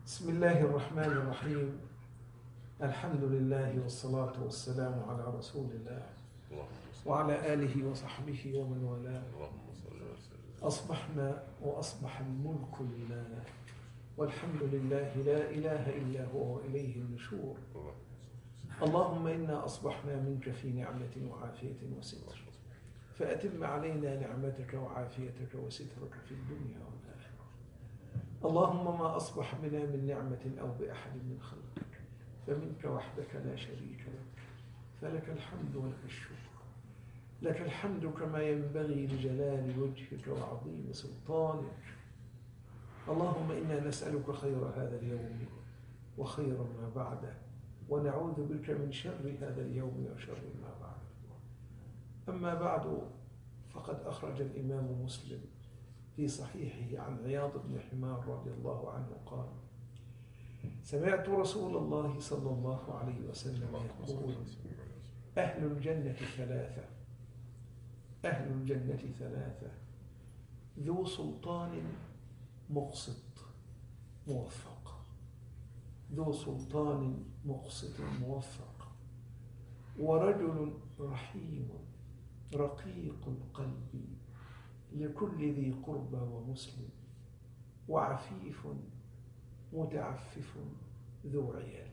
بسم الله الرحمن الرحيم. الحمد لله والصلاة والسلام على رسول الله وعلى آله وصحبه ومن والاه. أصبحنا وأصبح الملك لله والحمد لله لا إله إلا هو وإليه النشور. اللهم إنا أصبحنا منك في نعمة وعافية وستر، فأتم علينا نعمتك وعافيتك وسترك في الدنيا والآخرة. اللهم ما أصبح بنا من نعمة أو بأحد من خلقك فمنك وحدك لا شريك لك، فلك الحمد ولك الشكر. لك الحمد كما ينبغي لجلال وجهك وعظيم سلطانك. اللهم إنا نسألك خير هذا اليوم وخير ما بعده، ونعوذ بك من شر هذا اليوم وشر ما بعده. أما بعد، فقد أخرج الإمام مسلم في صحيحه عن عياض بن حمار رضي الله عنه قال: سمعت رسول الله صلى الله عليه وسلم يقول: أهل الجنة ثلاثة، أهل الجنة ثلاثة: ذو سلطان مقسط موفق، ذو سلطان مقسط موفق، ورجل رحيم رقيق القلب لكل ذي قربى ومسلم، وعفيف متعفف ذو عيال.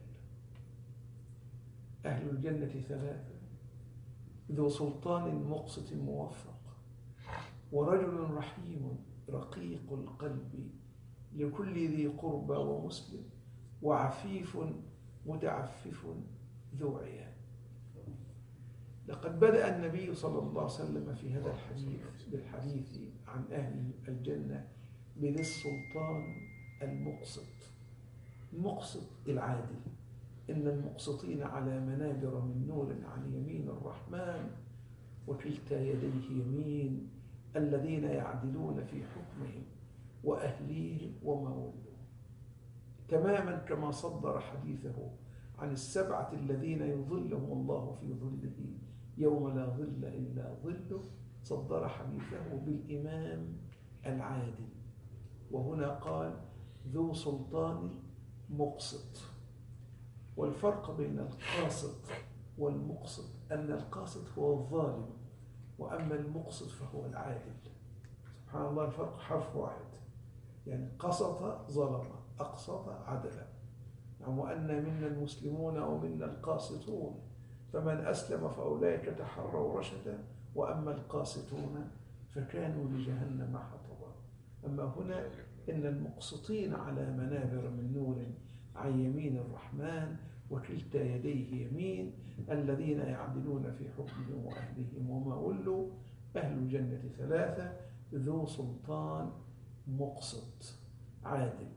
أهل الجنة ثلاثة: ذو سلطان مقسط موفق، ورجل رحيم رقيق القلب لكل ذي قربى ومسلم، وعفيف متعفف ذو عيال. لقد بدأ النبي صلى الله عليه وسلم في هذا الحديث بالحديث عن أهل الجنة بذي السلطان المقسط. المقسط العادل، إن المقسطين على منابر من نور عن يمين الرحمن وكلتا يديه يمين، الذين يعدلون في حكمهم وأهليهم وما ولوا، تماما كما صدر حديثه عن السبعة الذين يظلهم الله في ظله يوم لا ظل إلا ظله. صدر حديثه بالإمام العادل، وهنا قال ذو سلطان مقسط. والفرق بين القاسط والمقسط أن القاسط هو الظالم، وأما المقسط فهو العادل. سبحان الله، الفرق حرف واحد، يعني قسط ظلم، أقسط عدلا. وأن منا المسلمون ومنا القاسطون، فمن أسلم فأولئك تحروا رشدا، وأما القاسطون فكانوا لجهنم حطبا. أما هنا إن المقسطين على منابر من نور عن يمين الرحمن وكلتا يديه يمين، الذين يعدلون في حكمهم وأهلهم وما ولوا. أهل الجنة ثلاثة: ذو سلطان مقسط عادل.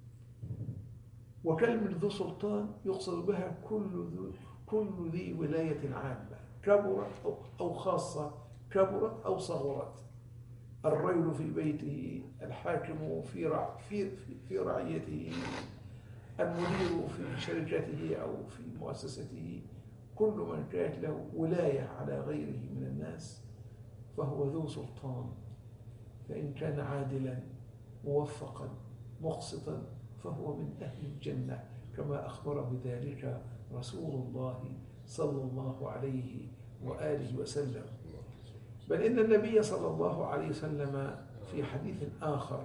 وكلمة ذو سلطان يقصد بها كل ذي ولاية عامة، كبرت أو خاصة، كبرت أو صغرت. الرجل في بيته، الحاكم في رعيته، المدير في شركته أو في مؤسسته، كل من كانت له ولاية على غيره من الناس فهو ذو سلطان. فإن كان عادلا موفقا مقسطا فهو من أهل الجنة، كما أخبر بذلك رسول الله صلى الله عليه وآله وسلم. بل إن النبي صلى الله عليه وسلم في حديث آخر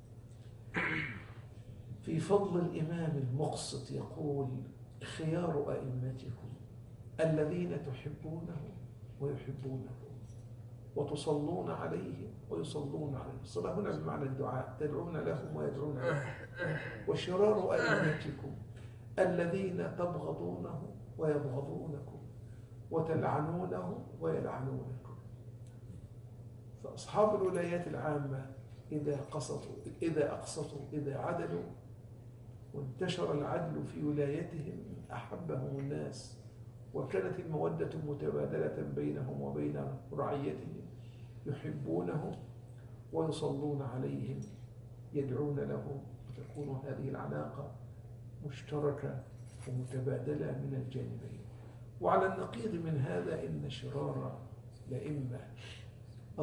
في فضل الإمام المقسط يقول: خيار أئمتكم الذين تحبونه ويحبونكم وتصلون عليهم ويصلون عليهم. الصلاة هنا بمعنى الدعاء، تدعون لهم ويدعون لكم. وشرار أئمتكم الذين تبغضونه ويبغضونكم وتلعنونه ويلعنونكم. فأصحاب الولايات العامة إذا أقسطوا إذا عدلوا وانتشر العدل في ولايتهم أحبهم الناس، وكانت المودة متبادلة بينهم وبين رعيتهم، يحبونهم ويصلون عليهم، يدعون لهم، وتكون هذه العلاقة مشتركة ومتبادلة من الجانبين. وعلى النقيض من هذا إن شرار الأئمة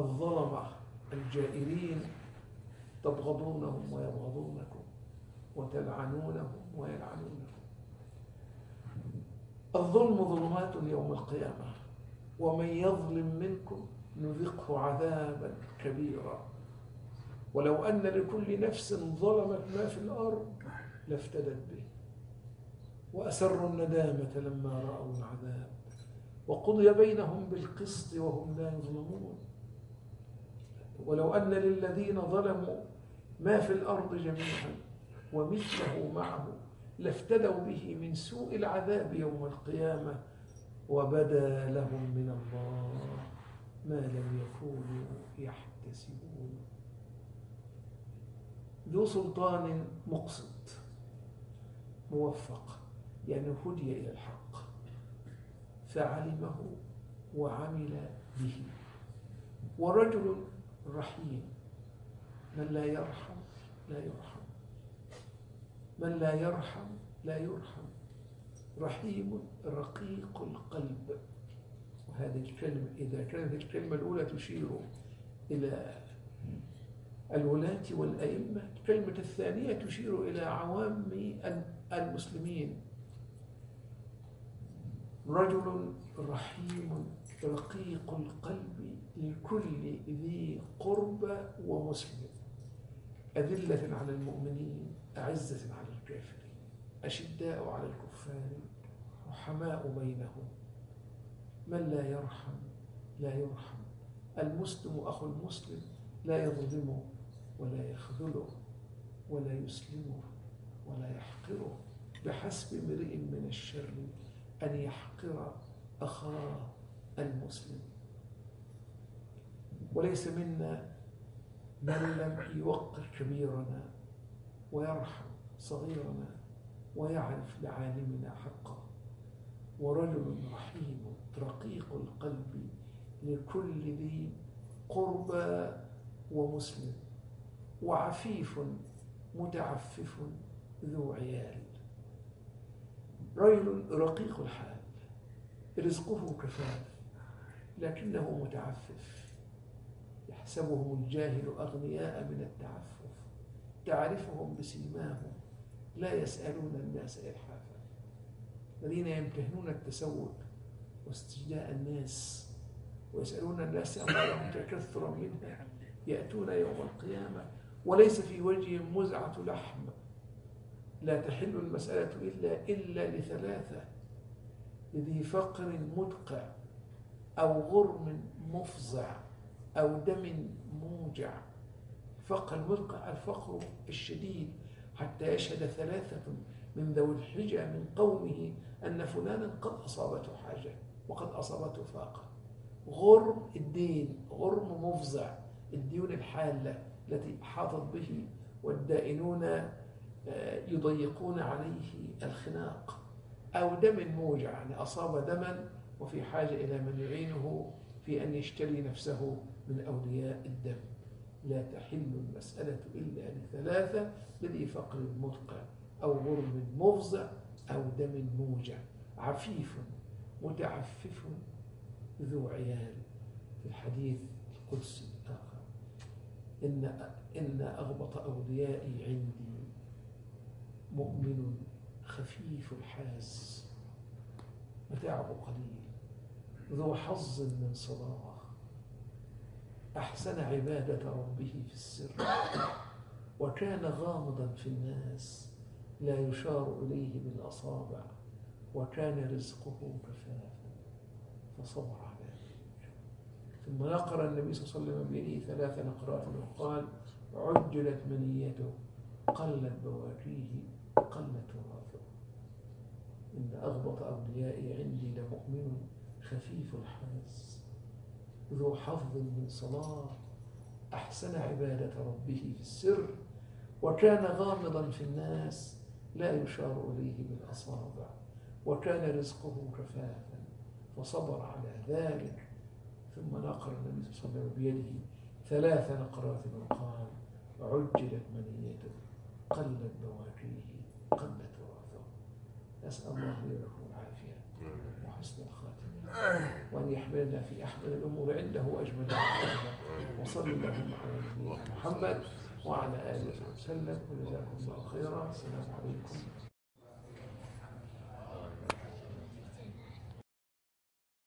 الظلمة الجائرين تبغضونهم ويبغضونكم وتلعنونهم ويلعنونكم. الظلم ظلمات يوم القيامة، ومن يظلم منكم نذقه عذابا كبيرا. ولو أن لكل نفس ظلمت ما في الأرض لافتدت به وأسروا الندامة لما رأوا العذاب وقضي بينهم بالقسط وهم لا يظلمون. ولو أن للذين ظلموا ما في الأرض جميعا ومثله معه لافتدوا به من سوء العذاب يوم القيامة وبدا لهم من الله ما لم يكونوا يحتسبون. ذو سلطان مقسط موفق، يعني هدي إلى الحق فعلمه وعمل به. ورجل رحيم، من لا يرحم لا يرحم، من لا يرحم لا يرحم. رحيم رقيق القلب. وهذه الكلمة إذا كانت الكلمة الأولى تشير إلى الولاة والأئمة، الكلمة الثانية تشير إلى عوام المسلمين. رجل رحيم رقيق القلب لكل ذي قربى ومسلم، أذلة على المؤمنين أعزة على الكافرين، أشداء على الكفار رحماء بينهم. من لا يرحم لا يرحم. المسلم أخو المسلم لا يظلمه ولا يخذله ولا يسلمه ولا يحقره. بحسب امرئ من الشر أن يحقر أخاه المسلم. وليس منا من لم يوقر كبيرنا ويرحم صغيرنا ويعرف لعالمنا حقه. ورجل رحيم رقيق القلب لكل ذي قربى ومسلم. وعفيف متعفف ذو عيال. رجل رقيق الحال رزقه كفاف لكنه متعفف، يحسبهم الجاهل أغنياء من التعفف، تعرفهم بسيماهم لا يسألون الناس إلحافا. الذين يمتهنون التسوق واستجداء الناس ويسألون الناس أموالهم تكثرا منها يأتون يوم القيامة وليس في وجههم مزعة لحم. لا تحل المسألة إلا لثلاثة: لذي فقر مدقع أو غرم مفزع أو دم موجع. فقر المدقع الفقر الشديد حتى يشهد ثلاثة من ذوي الحجة من قومه أن فلانا قد أصابته حاجة وقد أصابته فاقة. غرم الدين، غرم مفزع الديون الحالة التي أحاطت به والدائنون يضيقون عليه الخناق. أو دم موجع يعني أصاب دما وفي حاجة إلى من يعينه في أن يشتري نفسه من أولياء الدم. لا تحل المسألة إلا لثلاثة: لذي فقر مدقع أو غرم مفزع أو دم موجع. عفيف متعفف ذو عيال. في الحديث القدسي الآخر: إن أغبط أوليائي عندي مؤمن خفيف الحاز متاعه قليل ذو حظ من صلاة أحسن عبادة ربه في السر وكان غامضا في الناس لا يشار إليه بالأصابع وكان رزقه كفافا فصبر على ذلك. ثم نقر النبي صلى الله عليه وسلم بيده 3 نقرات وقال: عجلت منيته قلت بواكيه قلت تراثه. إن أغبط أوليائي عندي لمؤمن خفيف الحاز ذو حظ من صلاة أحسن عبادة ربه في السر وكان غامضا في الناس لا يشار إليه بالأصابع وكان رزقه كفافا فصبر على ذلك. ثم نقر النبي صلى الله عليه وسلم بيده 3 نقرات وقال: عجلت منيته قلت بواكيه قلت تراثه. نسأل الله لي ولكم العافية وحسن الخاتمة وأن يحملنا في أحمد الأمور عنده أجمل. وصلى اللهم على نبينا محمد وعلى آله وصحبه وسلم، وجزاكم الله خيرا. السلام عليكم.